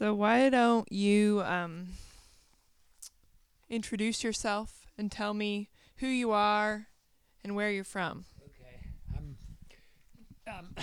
So why don't you introduce yourself and tell me who you are and where you're from? Okay, um,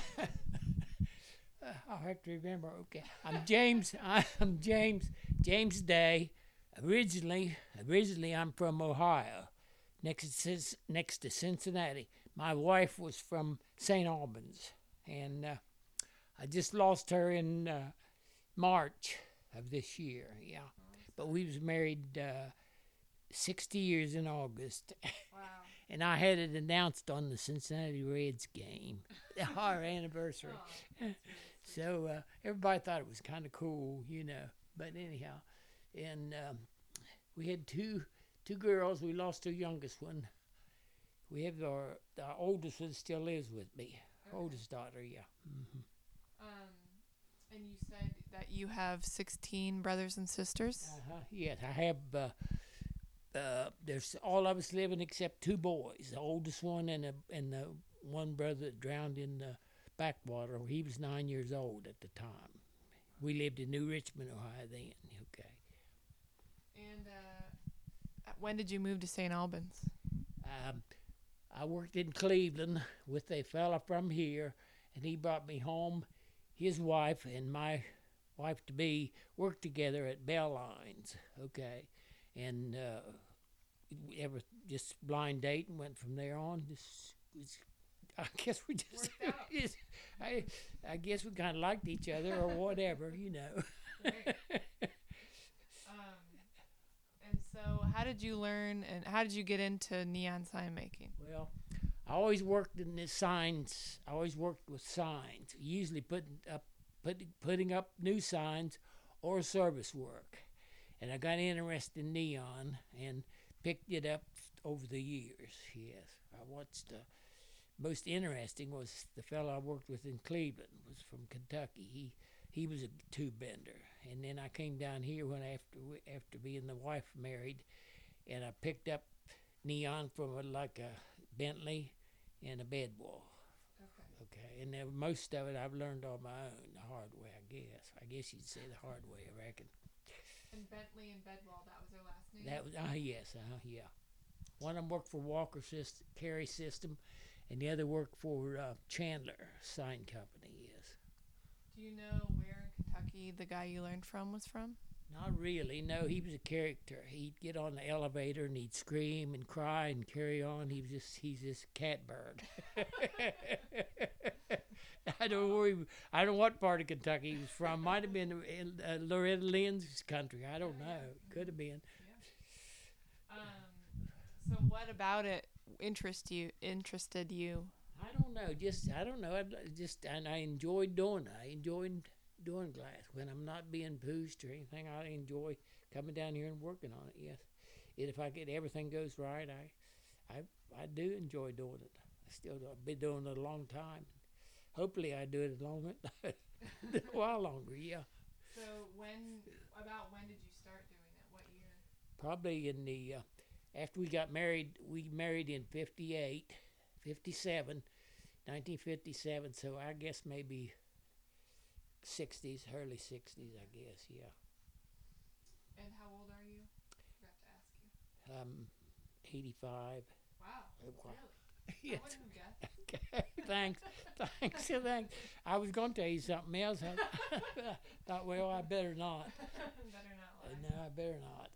I'll have to remember. Okay, I'm James. I'm James Day. Originally, I'm from Ohio, next to Cincinnati. My wife was from St. Albans, and I just lost her in March of this year. Yeah, but we was married 60 years in August. Wow. And I had it announced on the Cincinnati Reds game, our anniversary. So everybody thought it was kind of cool. But anyhow, and we had two girls. We lost our youngest one. We have our oldest one still lives with me. Okay. Oldest daughter, yeah. Mm-hmm. And you said that you have 16 brothers and sisters? Yes, I have. There's all of us living except two boys. The oldest one and the one brother that drowned in the backwater. He was 9 years old at the time. We lived in New Richmond, Ohio then. Okay. And when did you move to St. Albans? Um, I worked in Cleveland with a fella from here, and he brought me home. His wife and my wife to be worked together at Bell Lines. Okay, and ever just blind date and went from there on. I guess we just, just I guess we kind of liked each other or whatever. Great. And so, how did you learn and how did you get into neon sign making? Well, I always worked in the signs. I always worked with signs, usually putting up new signs or service work. And I got interested in neon and picked it up over the years. Yes, what's the most interesting was the fellow I worked with in Cleveland was from Kentucky. He was a tube bender, and then I came down here when after being the wife married, and I picked up neon from like a Bentley and a bed wall. Okay, and then most of it I've learned on my own, the hard way, I guess. I guess you'd say the hard way, I reckon. And Bentley and Bedwell, that was their last name? That was yes, yeah. One of them worked for Walker Carry System, and the other worked for Chandler Sign Company. Yes. Do you know where in Kentucky the guy you learned from was from? Not really. No, he was a character. He'd get on the elevator and he'd scream and cry and carry on. He's just a catbird. I don't know. I don't know what part of Kentucky he was from. Might have been in Loretta Lynn's country. I don't know. Could have been. So what about it interested you? I don't know. I don't know. And I enjoyed doing it. I enjoyed doing glass when I'm not being pushed or anything. I enjoy coming down here and working on it. Yes, and if I get everything goes right, I do enjoy doing it. I still do. I've been doing it a long time. Hopefully, I do it a while longer. Yeah. So when did you start doing it? What year? Probably in the after we got married. We married in 58, 57, 1957. So I guess maybe 60s, early 60s, I guess, yeah. And how old are you? Forgot to ask you. 85. Wow, Wow. really? Yes. I wouldn't have guessed. Okay, thanks. I was going to tell you something else. I thought, well, I better not. Better not lie. No, I better not.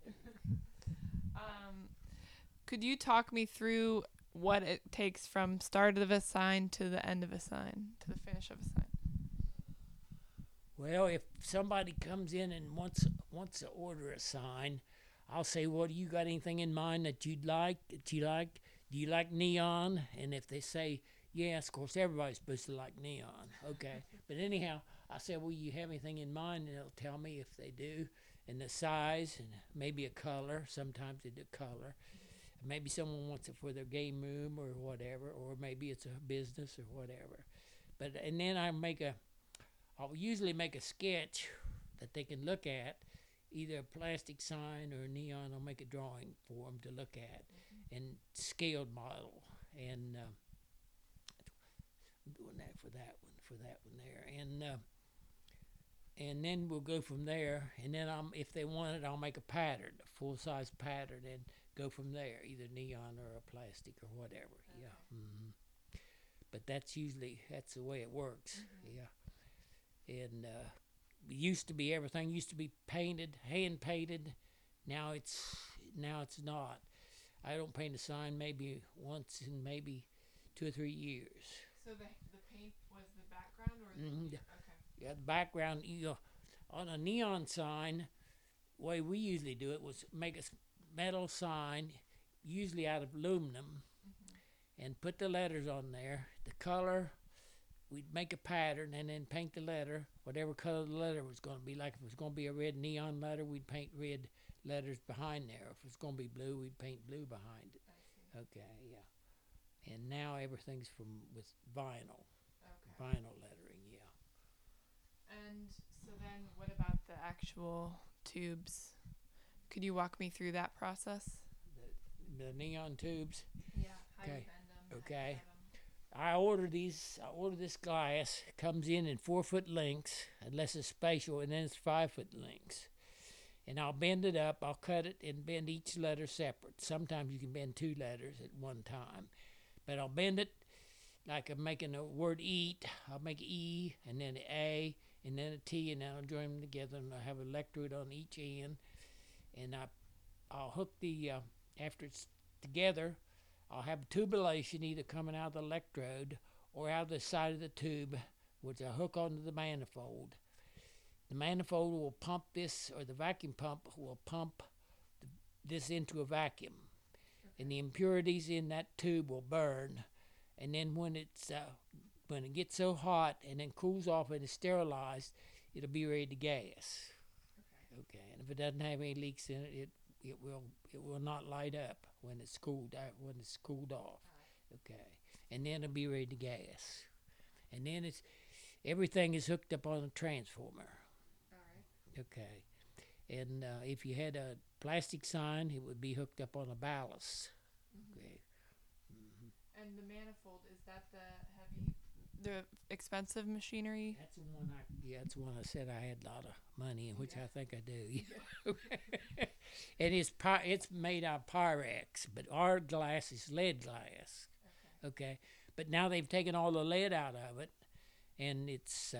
Could you talk me through what it takes from start of a sign to the end of a sign, to the finish of a sign? Well, if somebody comes in and wants to order a sign, I'll say, well, do you got anything in mind that you'd like? Do you like neon? And if they say yes, of course everybody's supposed to like neon. Okay, but anyhow, I say, well, you have anything in mind? And they'll tell me if they do, and the size, and maybe a color. Sometimes they do color. Maybe someone wants it for their game room or whatever, or maybe it's a business or whatever. And then I'll usually make a sketch that they can look at, either a plastic sign or a neon. I'll make a drawing for them to look at, and scaled model. And I'm doing that for that one there. And and then we'll go from there. And then if they want it, I'll make a pattern, a full-size pattern, and go from there, either neon or a plastic or whatever. Okay. Yeah. But that's the way it works. Yeah. And used to be everything used to be painted, hand painted. Now it's not. I don't paint a sign maybe once in maybe 2 or 3 years. So the paint was the background, or Mhm. okay. Yeah, the background. On a neon sign, the way we usually do it was make a metal sign, usually out of aluminum, and put the letters on there. The color, we'd make a pattern and then paint the letter, whatever color the letter was going to be. Like if it was going to be a red neon letter, we'd paint red letters behind there. If it's going to be blue, we'd paint blue behind it. I see. Okay, yeah. And now everything's with vinyl, Okay. vinyl lettering. Yeah. And so then, what about the actual tubes? Could you walk me through that process? The neon tubes. Yeah. How Okay. you bend them? Okay. I order this glass. It comes in 4-foot lengths, unless it's spatial, and then it's 5-foot lengths. And I'll bend it up. I'll cut it and bend each letter separate. Sometimes you can bend 2 letters at one time, but I'll bend it like I'm making a word eat. I'll make E and then an A and then a T, and then I'll join them together, and I'll have an electrode on each end, and I'll hook the after it's together. I'll have tubulation either coming out of the electrode or out of the side of the tube, which I hook onto the manifold. The manifold will pump this, or the vacuum pump will pump this into a vacuum, and the impurities in that tube will burn. And then when it gets so hot and then cools off and is sterilized, it'll be ready to gas. Okay. And if it doesn't have any leaks in it, it will not light up when it's cooled off. Okay. And then it'll be ready to gas. And then everything is hooked up on a transformer. All right. Okay. And if you had a plastic sign, it would be hooked up on a ballast. Okay. And the manifold, is that the expensive machinery? That's the one I said I had a lot of money in, which I think I do. And it's made out of Pyrex, but our glass is lead glass. Okay. But now they've taken all the lead out of it, and it's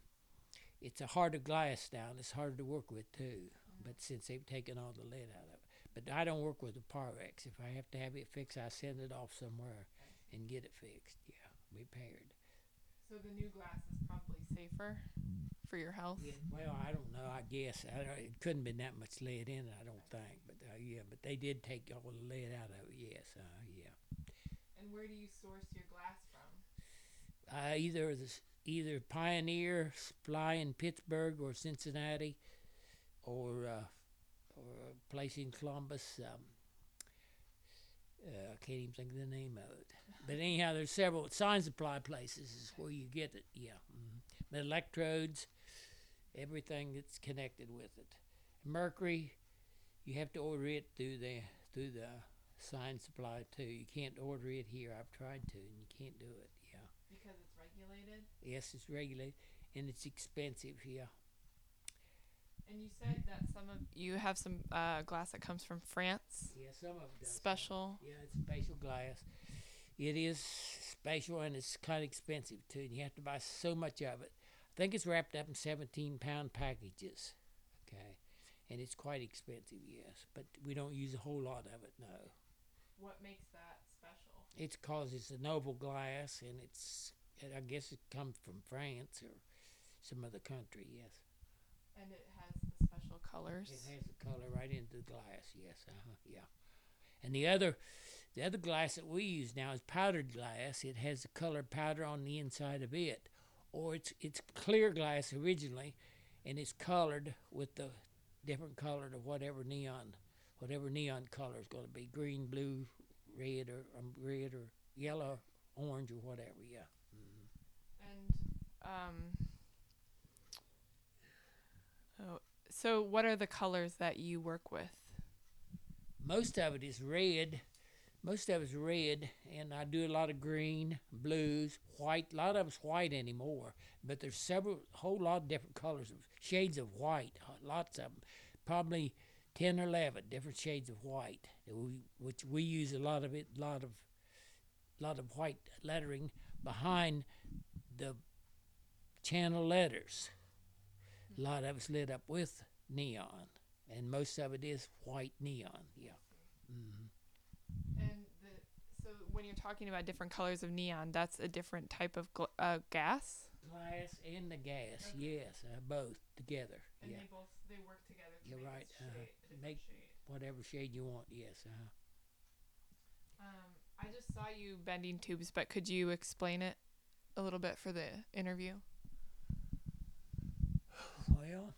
a harder glass now, and it's harder to work with too. But since they've taken all the lead out of it, but I don't work with the Pyrex. If I have to have it fixed, I send it off somewhere and get it fixed. Yeah, repaired. So the new glass is probably safer for your health. Yeah, well, I don't know. I guess it couldn't been that much lead in it. I don't think. But yeah, but they did take all the lead out of it. Yes, yeah. And where do you source your glass from? Either Pioneer Supply in Pittsburgh or Cincinnati, or a place in Columbus. I can't even think of the name of it. But anyhow, there's several sign supply places is where you get it. Yeah, the electrodes, everything that's connected with it. Mercury, you have to order it through the sign supply too. You can't order it here. I've tried to, and you can't do it. Yeah. Because it's regulated. Yes, it's regulated, and it's expensive. Yeah. And you said that you have some glass that comes from France. Yeah, some of it does. Special. Yeah, it's special glass. It is special, and it's kind of expensive too. And you have to buy so much of it. I think it's wrapped up in 17-pound packages. Okay, and it's quite expensive. Yes, but we don't use a whole lot of it. No. What makes that special? It's 'cause it's a noble glass, and I guess it comes from France or some other country. Yes. And it has the special colors. It has the color right into the glass. Yes. Yeah. And the other glass that we use now is powdered glass. It has the colored powder on the inside of it, or it's clear glass originally, and it's colored with the different color of whatever neon color is going to be: green, blue, red, or yellow, orange, or whatever. Yeah. And so what are the colors that you work with? Most of it is red. Most of it's red, and I do a lot of green, blues, white. A lot of it's white anymore, but there's whole lot of different colors of shades of white. Lots of them, probably 10 or 11 different shades of white. Which we use a lot of it, lot of white lettering behind the channel letters. A lot of it's lit up with neon, and most of it is white neon. Yeah. Mm-hmm. So when you're talking about different colors of neon, that's a different type of gas. Glass and the gas, okay. Yes, both together. And yeah. they work together to You're make right. Make shade. Whatever shade you want. Yes. I just saw you bending tubes, but could you explain it a little bit for the interview? Well,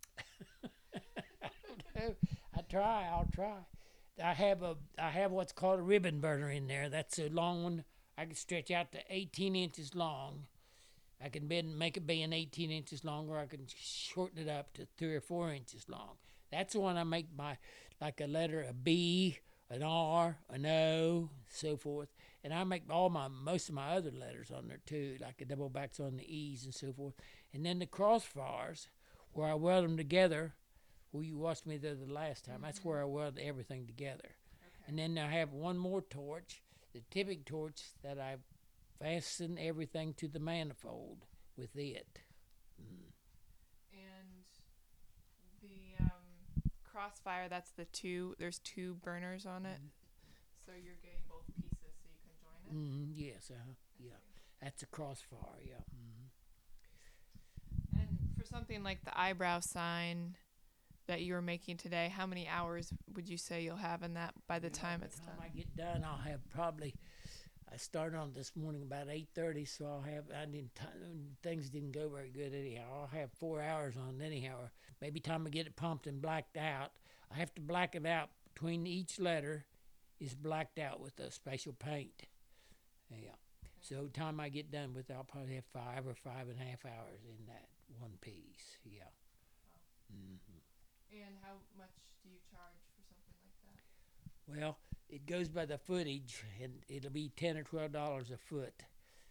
I'll try. I have what's called a ribbon burner in there. That's a long one. I can stretch out to 18 inches long. I can make it bend 18 inches long, or I can shorten it up to 3 or 4 inches long. That's the one I make like a letter, a B, an R, an O, so forth. And I make most of my other letters on there too, like the double backs on the E's and so forth. And then the crossbars, where I weld them together. Well, you watched me there the last time. Mm-hmm. That's where I weld everything together. Okay. And then I have one more torch, the tipping torch, that I fasten everything to the manifold with it. Mm. And the crossfire, that's there's two burners on it. Mm-hmm. So you're getting both pieces so you can join it? Mm-hmm. Yes, yeah. That's a crossfire, yeah. Mm-hmm. And for something like the eyebrow sign that you were making today, how many hours would you say you'll have in that by the time it's done? By the time I get done, I'll have probably, I started on this morning about 8:30, so things didn't go very good anyhow. I'll have 4 hours on anyhow. Maybe time I get it pumped and blacked out. I have to black it out between each letter is blacked out with a special paint. Yeah. Okay. So time I get done with, I'll probably have 5 or 5.5 hours in that one piece. Yeah. Wow. Mm-hmm. And how much do you charge for something like that? Well, it goes by the footage, and it'll be $10 or $12 a foot.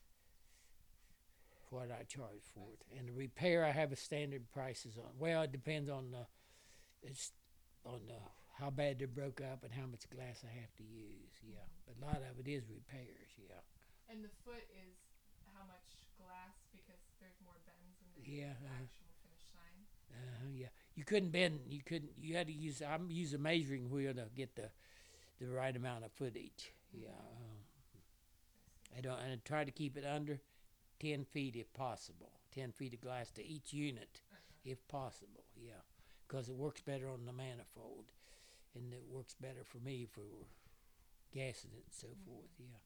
What I charge for it, and the repair I have a standard prices on. Well, it depends on how bad they broke up and how much glass I have to use. Yeah, but a lot of it is repairs. Yeah. And the foot is how much glass, because there's more bends in the actual finished sign. Yeah. You couldn't bend. You had to use. I'm use a measuring wheel to get the right amount of footage. Yeah. I try to keep it under 10 feet if possible. 10 feet of glass to each unit, if possible. Yeah, because it works better on the manifold, and it works better for me for gassing it and so forth. Yeah.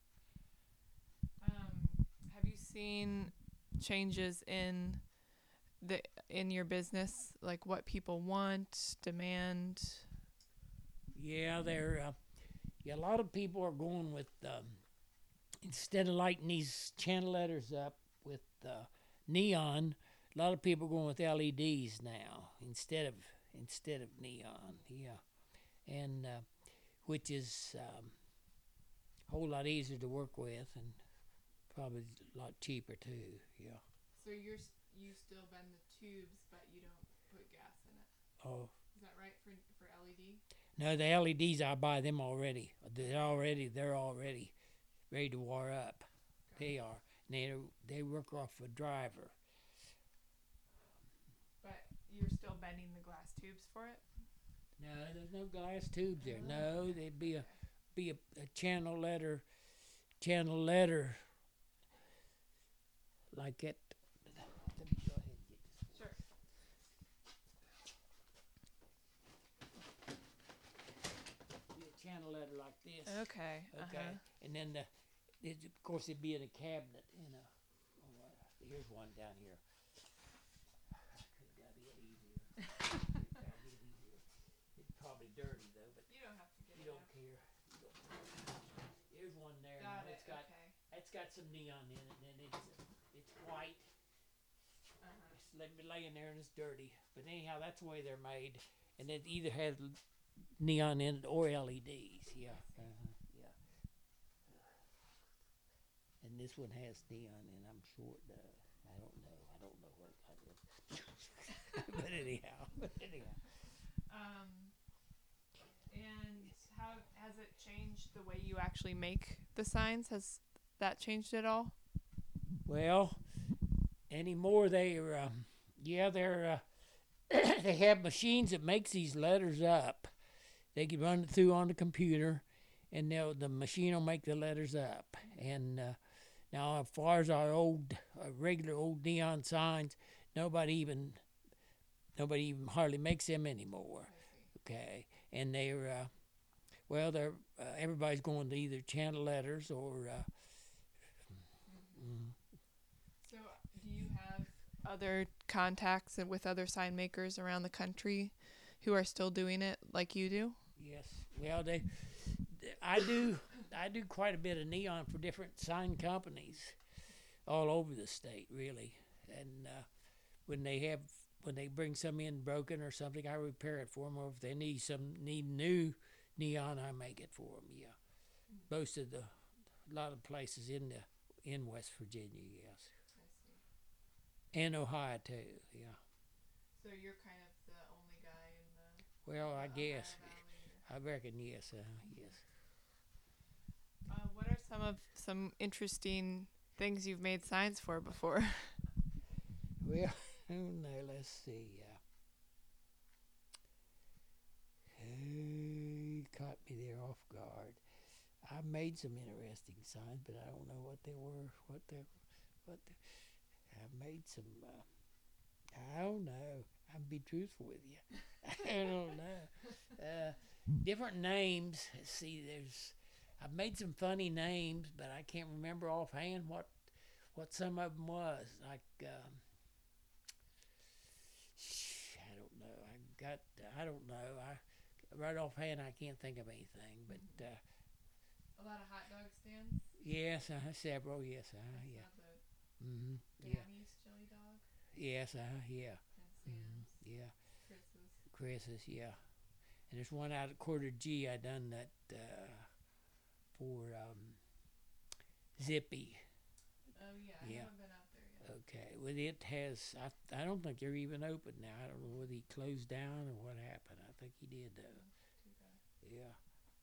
Have you seen changes in your business, like what people want, demand? Yeah, a lot of people are going with instead of lighting these channel letters up with neon. A lot of people are going with LEDs now instead of neon. Yeah, and which is a whole lot easier to work with and probably a lot cheaper too. Yeah. So you still bend the tubes, but you don't put gas in it. Oh. Is that right for LED? No, the LEDs I buy them already. They're already ready to wire up. Okay. They are. They work off a driver. But you're still bending the glass tubes for it? No, there's no glass tubes there. No, they'd be a channel letter like it. Let me go ahead and get this. Sure. Be a channel letter like this. Okay. Okay. And then of course it'd be in a cabinet. Here's one down here. Could have got it easier. It's probably dirty though, but you don't have to get you don't care. Here's one there. It's got some neon in it, and it's white. It's laying there and it's dirty. But anyhow, that's the way they're made, and it either has neon in it or LEDs. Yeah. Yeah. And this one has neon, and I'm sure it does. I don't know. I don't know what I did. But anyhow. And how has it changed the way you actually make the signs? Has that changed at all? Well, anymore they're they have machines that makes these letters up. They can run it through on the computer, and the machine will make the letters up. And now, as far as our regular old neon signs, nobody even hardly makes them anymore. Okay, and they're everybody's going to either channel letters or. So, do you have other contacts with other sign makers around the country who are still doing it like you do? Yes. Well, I do quite a bit of neon for different sign companies all over the state, really. And when they bring some in broken or something, I repair it for them. Or if they need new neon, I make it for them. Yeah. Most of a lot of places in West Virginia, yes. I see. And Ohio too. Yeah. So you're kind of the only guy in the. Well, I Ohio guess. Valley, I reckon yes. Yes. What are some interesting things you've made signs for before? Well, no, let's see. You caught me there off guard. I made some interesting signs, but I don't know what they were. I made some. I don't know. I'll be truthful with you. I don't know. Different names. Let's see, I've made some funny names, but I can't remember offhand what some of them was. Like, I don't know. Right offhand, I can't think of anything. But A lot of hot dog stands. yes, several. Yes, yeah. Mm-hmm. Yeah. Danny's chili dog. Yes, yeah. And Sam's. Yeah. Chris's. Yeah. And there's one out at Quarter G. I done that for Zippy. Oh yeah, I haven't been out there yet. Okay. Well, it has. I don't think they're even open now. I don't know whether he closed down or what happened. I think he did though. Too bad. Yeah.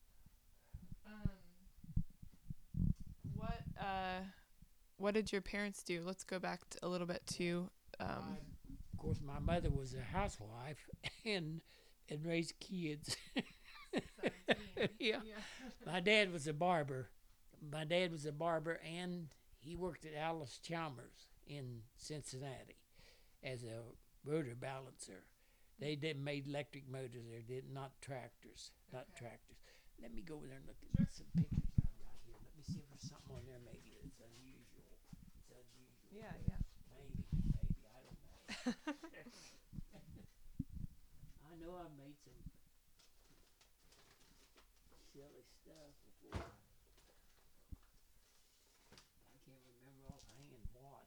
What did your parents do? Let's go back a little bit to. Of course, my mother was a housewife and raised kids. 17. Yeah. My dad was a barber. And he worked at Alice Chalmers in Cincinnati as a rotor balancer. They made electric motors there, not tractors. Let me go over there and look at some pictures I've got here. Let me see if there's something on there maybe that's unusual. Yeah. Maybe, I don't know. I know I've made some silly stuff before. I can't remember offhand what.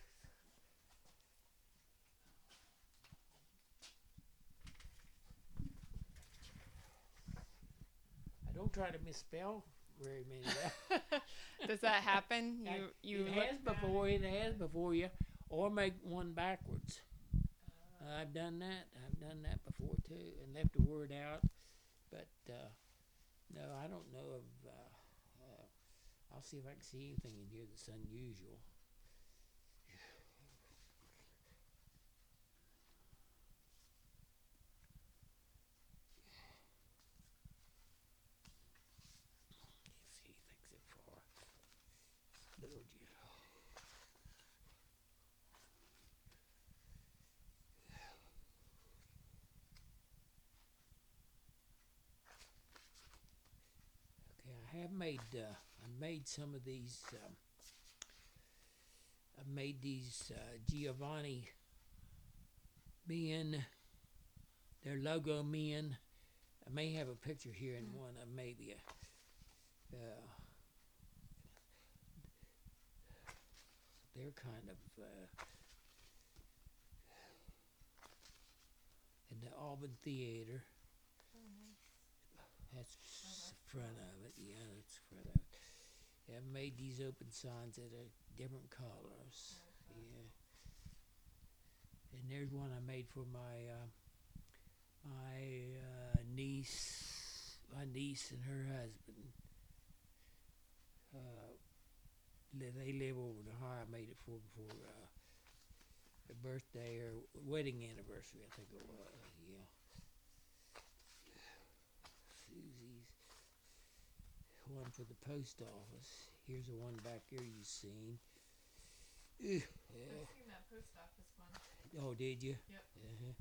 I don't try to misspell very many. Does that happen? You it has before you, or make one backwards. I've done that before too, and left a word out. But no, I don't know of. I'll see if I can see anything in here that's unusual. If he thinks it far. Lord, you. Okay, I made some of these. I made these Giovanni men, their logo men. I may have a picture here in one of maybe they're kind of in the Auburn Theater. That's the front of it. Yeah, that's the front of it. I've made these open signs that are different colors. Okay. Yeah. And there's one I made for my niece and her husband. They live over the high. I made it for their birthday or wedding anniversary, I think it was. Yeah. Susie's one for the post office. Here's the one back here you've seen. I've seen that post office one. Oh, did you? Yep. Uh-huh.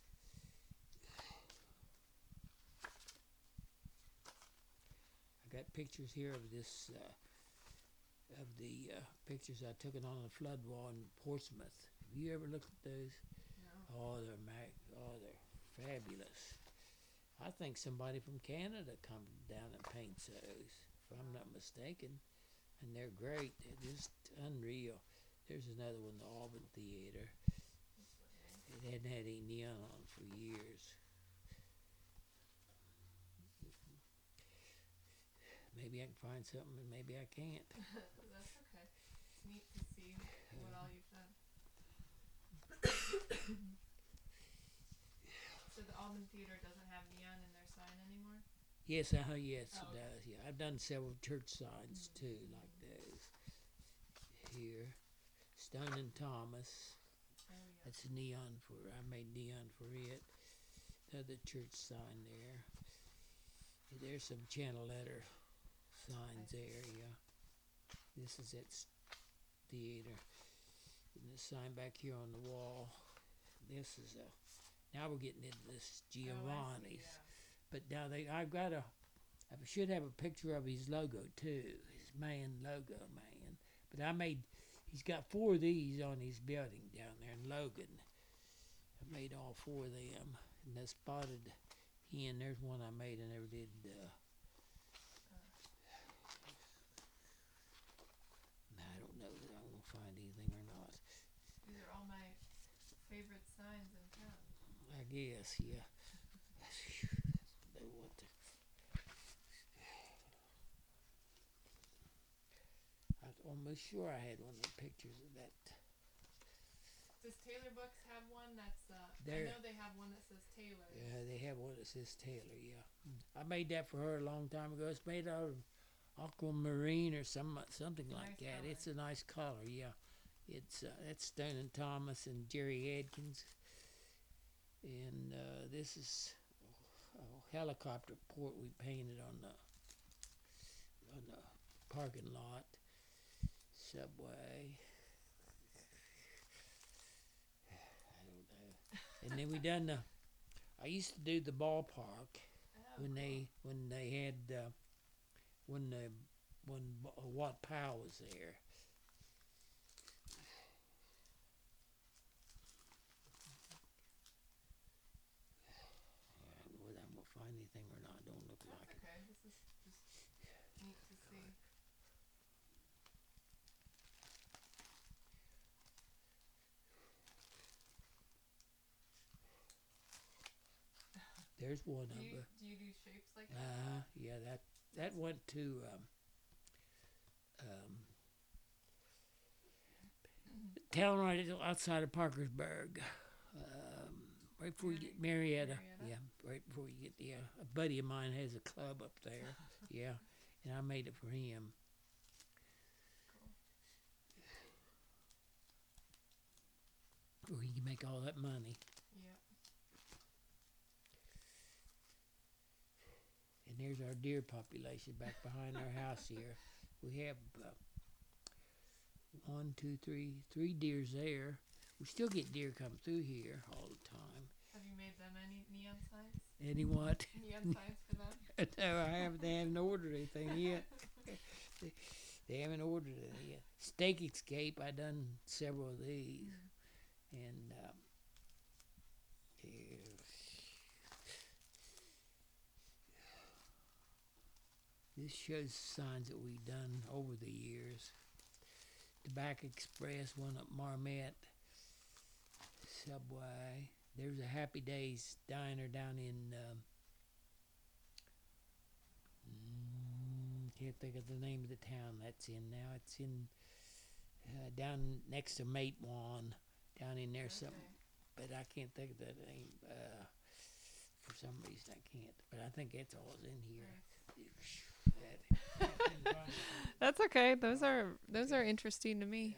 I got pictures here of this, of the pictures I took it on the flood wall in Portsmouth. Have you ever looked at those? No. Oh, they're fabulous. I think somebody from Canada comes down and paints those, if I'm not mistaken. And they're great. They're just unreal. There's another one, the Auburn Theater. It hadn't had any neon on for years. Maybe I can find something and maybe I can't. That's okay. It's neat to see what all you've done. So the Almond Theater doesn't have neon in their sign anymore? Yes, yes, Oh, it okay. does. Yeah, I've done several church signs too, like those. Here, Stone and Thomas. Oh, yeah. That's neon for. I made neon for it. Another church sign there. There's some channel letter signs there. Yeah. This is its theater. And the sign back here on the wall. This is a. Now we're getting into this Giovanni's. Oh, I see, But now I should have a picture of his logo too, his man logo, man. But he's got 4 of these on his building down there in Logan. I made all 4 of them, and the spotted hen. There's one I made. I never did. I don't know that I'm gonna find anything or not. These are all my favorite signs in town. I guess, yeah. Know what to. I'm almost sure I had one of the pictures of that. Does Taylor Books have one that's, I There. know they have one that says Taylor. Yeah, they have one that says Taylor. Yeah, I made that for her a long time ago. It's made out of aquamarine or something like Nice that. color. It's a nice color. Yeah, it's that's Stone and Thomas and Jerry Adkins, and this is a helicopter port we painted on the parking lot. Subway. I don't know. And then we done the. I used to do the ballpark Oh, when they had when Watt Powell was there. Whether I'm gonna find anything or not, don't look That's like it. okay. This is just neat to see. There's one Do of you, them. do you do shapes like that? Yeah, that went to town right outside of Parkersburg, right before you get Marietta. Marietta? Yeah, right before you get there. A buddy of mine has a club up there. Yeah, and I made it for him. Cool. Where he can make all that money. Yep. And there's our deer population back behind our house here. We have 3 deers there. We still get deer come through here all the time. Have you made them any neon signs? Any what? Neon signs for them? No, I haven't. They haven't ordered anything yet. They haven't ordered it yet. Steak Escape. I done several of these, and here. This shows signs that we've done over the years. Tobacco Express, one up Marmette. Subway. There's a Happy Days diner down in can't think of the name of the town that's in now. It's in down next to Matewan, down in there something. But I can't think of that name. For some reason I can't. But I think that's all in here. That's okay. Those are interesting to me.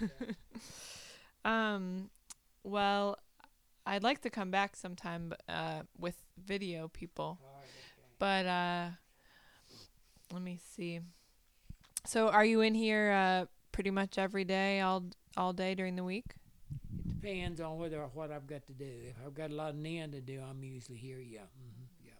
Well, I'd like to come back sometime with video people. But let me see. So are you in here pretty much every day, all day during the week? It depends on what I've got to do. If I've got a lot of neon to do, I'm usually here. Yeah. Mm-hmm. Yeah.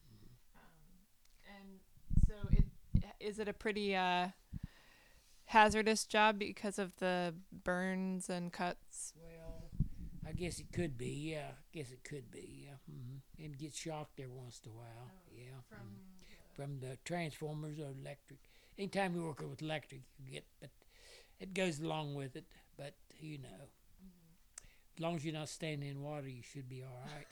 And so is it a pretty hazardous job because of the burns and cuts? Well, I guess it could be. Yeah. I guess it could be. Yeah. Mm-hmm. And get shocked every once in a while. Yeah. From the transformers or electric. Anytime you work with electric, you get, but it goes along with it. But as long as you're not standing in water, you should be all right.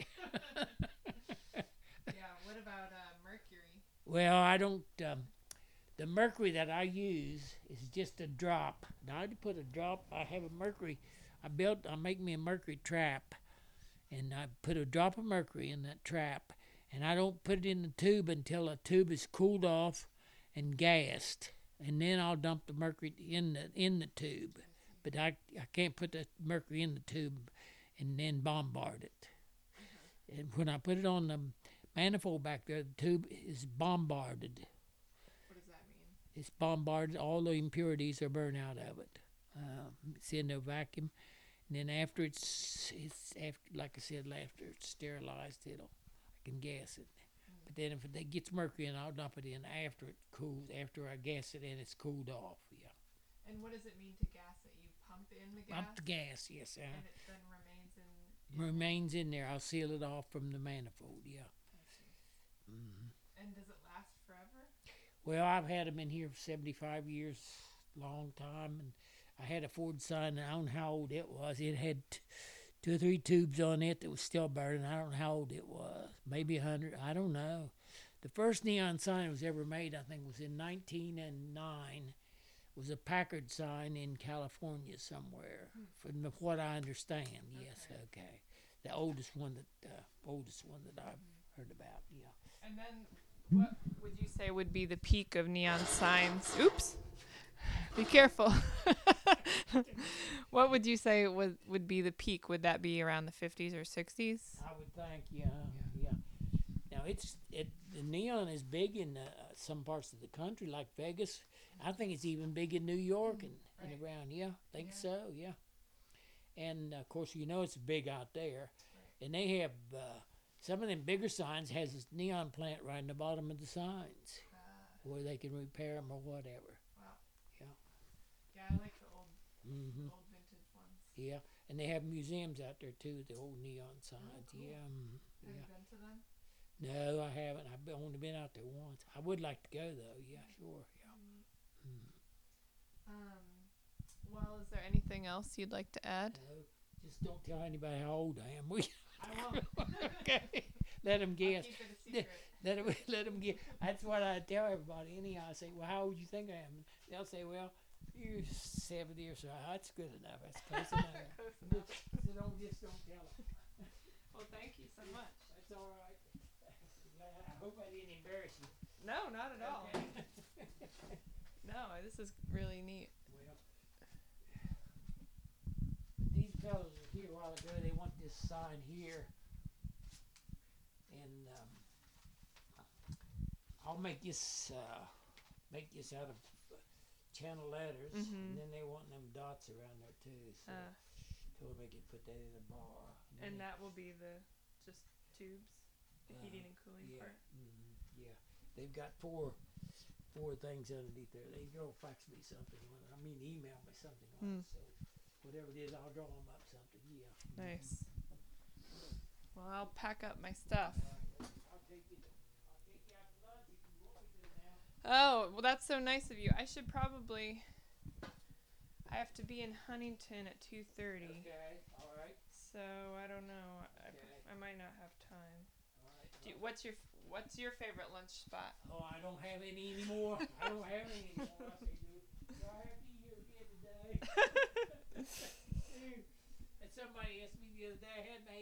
Yeah. What about mercury? Well, I don't. The mercury that I use is just a drop. Now I put a drop. I have a mercury. I make me a mercury trap, and I put a drop of mercury in that trap, and I don't put it in the tube until the tube is cooled off and gassed, and then I'll dump the mercury in the tube. But I can't put the mercury in the tube and then bombard it. And when I put it on the manifold back there, the tube is bombarded. What does that mean? It's bombarded. All the impurities are burned out of it. It's in the vacuum, and then after it's after, like I said, after it's sterilized, I can gas it. But then if it gets mercury in, I'll dump it in after it cools. After I gas it in, it's cooled off. Yeah. And what does it mean to gas it? You pump in the gas? Pump the gas, yes. And it then remains in... Remains in there. I'll seal it off from the manifold, yeah. I see. And does it last forever? Well, I've had them in here for 75 years, long time. And I had a Ford sign, and I don't know how old it was. It had 2 or 3 tubes on it that was still burning. I don't know how old it was. Maybe 100. I don't know. The first neon sign that was ever made, I think, was in 1909. It was a Packard sign in California somewhere, from what I understand. Yes, okay. The oldest one that I've heard about. Yeah. And then, what would you say would be the peak of neon signs? Oops. Be careful. What would you say would be the peak? Would that be around the 50s or 60s? I would think, yeah. Now the neon is big in some parts of the country, like Vegas. I think it's even big in New York and around. Yeah, think so. Yeah. And of course, it's big out there, and they have some of them bigger signs has this neon plant right in the bottom of the signs, where they can repair them or whatever. Yeah, I like the old vintage ones. Yeah, and they have museums out there too, the old neon signs. Cool. Yeah. Have you been to them? No, I haven't. I've only been out there once. I would like to go though. Yeah, sure. Yeah. Well, is there anything else you'd like to add? No, just don't tell anybody how old I am. I won't. Okay. Let them guess. I'll keep it a secret. Let them guess. That's what I tell everybody. Anyhow, I say, well, how old do you think I am? They'll say, well, you're 70 or so. That's good enough. That's close enough. Close enough. So don't tell them. Well, thank you so much. That's all right. I hope I didn't embarrass you. No, not at all. Okay. No, this is really neat. Well, these fellows were here a while ago. They want this sign here, and I'll make this out of channel letters, and then they want them dots around there too. So told them they could put that in a bar. And that will be the just tubes, the heating and cooling part. Yeah, they've got four things underneath there. They go fax me something. Email me something on it. So whatever it is, I'll draw them up something. Yeah. Nice. Well, I'll pack up my stuff. I'll take you out to lunch if you want me to now. Oh, well, that's so nice of you. I should probably. I have to be in Huntington at 2:30. Okay. All right. So I don't know. Okay. I might not have time. All right. What's your favorite lunch spot? Oh, I don't have any anymore. I don't have any anymore. I say, do I have to eat here again today? And somebody asked me the other day, I had my